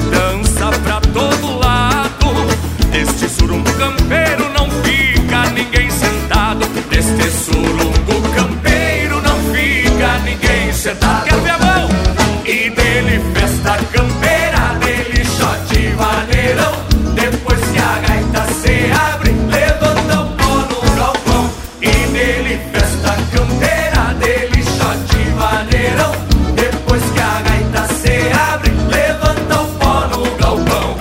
dança pra todo lado. Neste surungo campeiro não fica ninguém sentado. Neste surungo campeiro não fica ninguém sentado. Quer ver a mão? E dele festa campeira, dele shot e maneirão. Depois que a gaita se abre, levanta o pó no galpão. E dele festa campeira, dele shot e maneirão. Depois que a gaita se abre, levanta o pó no galpão.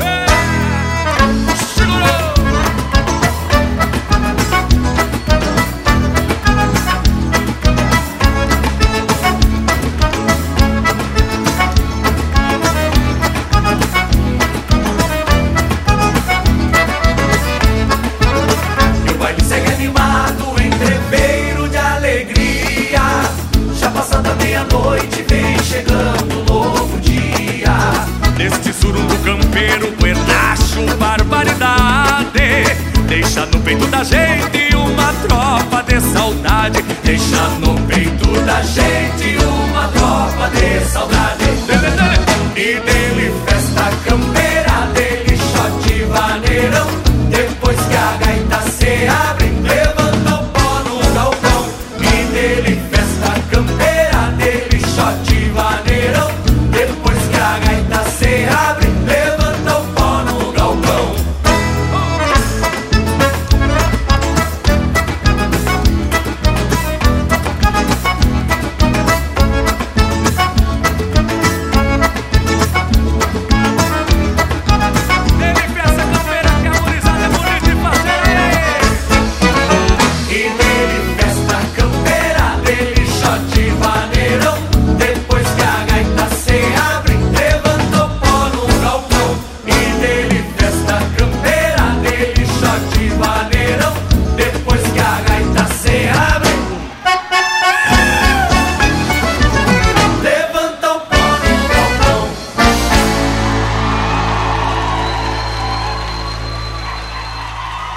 E o baile segue animado, entreveiro de alegria. Já passada a meia-noite, vem chegando um novo dia. Neste surungo campeiro, Buenacho, barbaridade. Deixa no peito da gente uma tropa de saudade. Deixa no peito da gente uma tropa de saudade. E dele